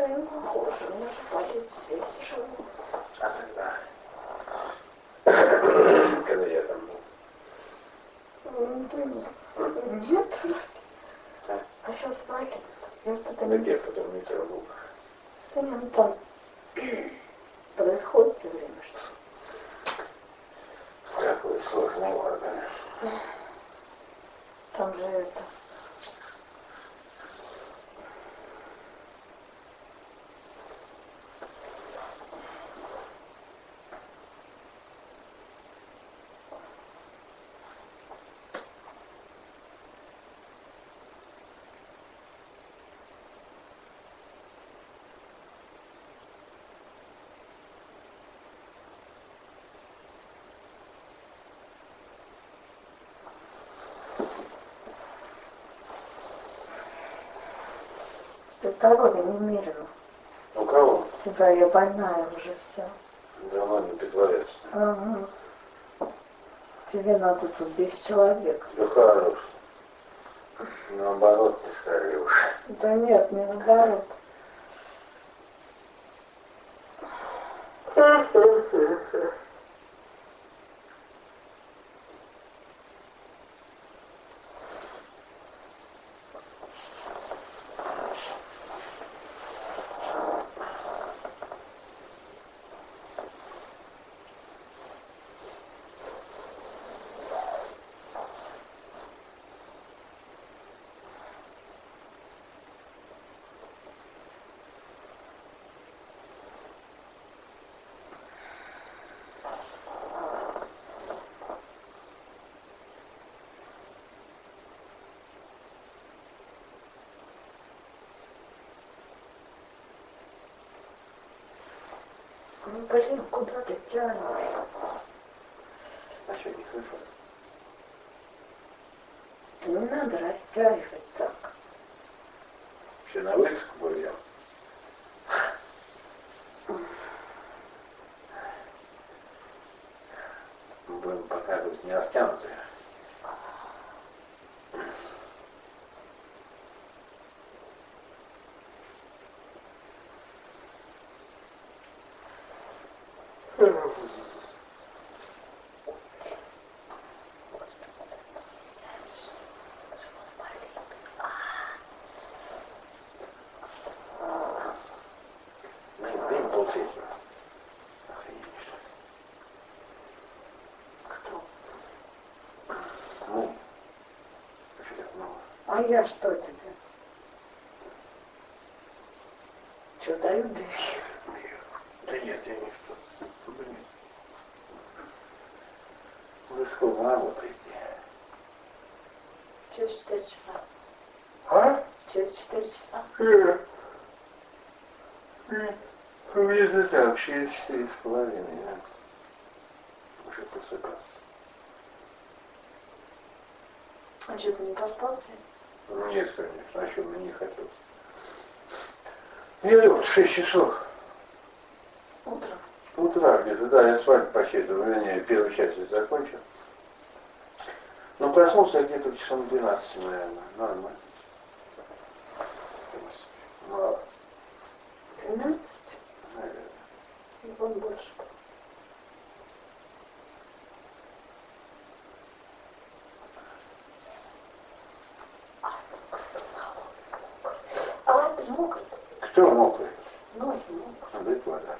не похоже, у меня же палец весь тяжелый. А тогда, когда я там был? Нет, Да? а сейчас вроде. Может, это Да не... где потом метро был? Да нам там происходит все время что-то. Такой сложный орган. Там же это... Здоровье немерено. У кого? Тебя я больная уже вся. Да ладно, притворяться. Ага. Тебе надо тут 10 человек. Да хорош. Наоборот, ты скорее уж. Да нет, не наоборот. Ну, блин, куда ты тянешь? А что, не слышал? Не надо растягивать так. Все на высоко были. Будем показывать не растянутые. Полчаса. Охренеть, что ли? Кто? Ну, еще так много. А я что тебе? Что, даю дверь? Да нет, я не что. Да нет. Вы сколько работаете? Через 4 часа. А? Через 4 часа. Где-то так, через 4,5, да. Уже просыпаться. А что, ты не проспался? Нет, конечно, а что мне не хотелось. Я лег в 6 часов. Утром. Утра где-то, да, я спать посчитывал, вернее, первую часть я закончил. Но проснулся где-то часом 12, наверное, нормально. Мало. 12? Наверное. И вон больше. А, ты мокрый. Кто мокрый? Ноги мокрые. А дать вода.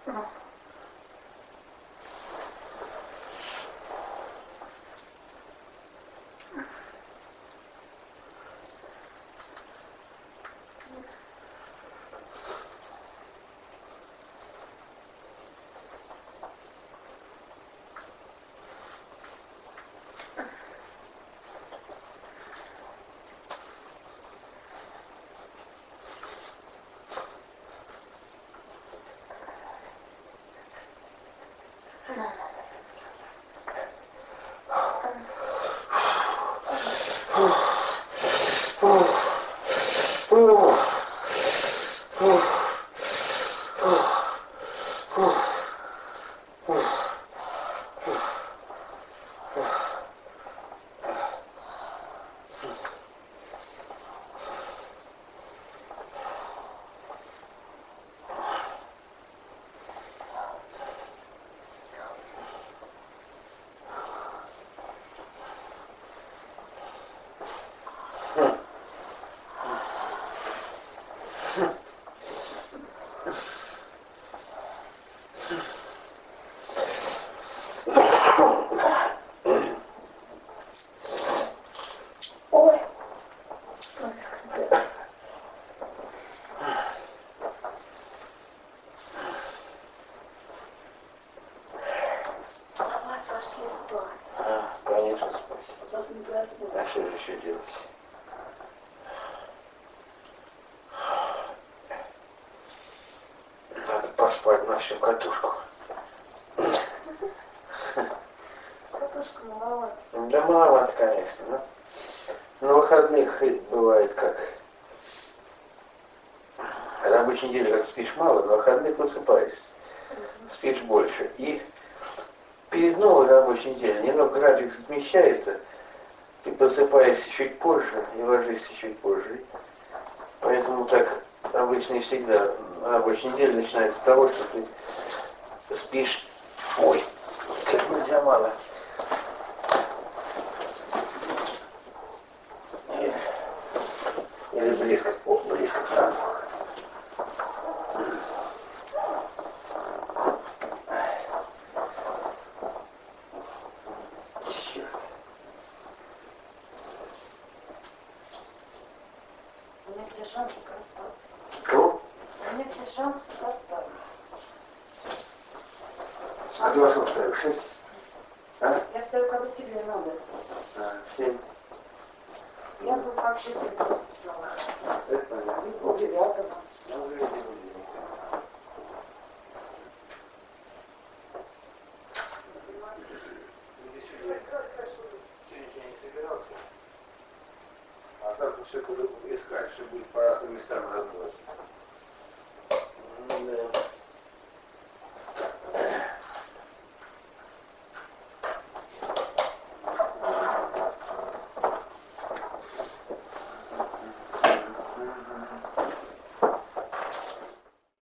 Ой. Ой, скрипит. Давай, пошли спать. Конечно, спасибо. Завтра не проснусь. А что же еще делать? Надо поспать на всю катушку. Катушка маловато. Да маловато, конечно. Но на выходных бывает как. На рабочей неделе как спишь мало, на выходных высыпаешься. Спишь больше. И перед новой рабочей неделей немного график смещается. Ты просыпаешься чуть позже и ложишься чуть позже. Поэтому так обычно и всегда рабочая неделя начинается с того, что ты спишь, ой, как нельзя мало. Или близко к ранку. Черт. У меня все шансы простать. Кого? У меня все шансы простать. А ты во сколько встаешь? 6? А? Я стою, когда тебе надо. 7. Я бы вообще не просто встала. Это понятно. И пол девятого. Ну, заведи будильник. Сегодня я не собирался. А завтра все буду искать, все будет по разным местам разбросано. Да.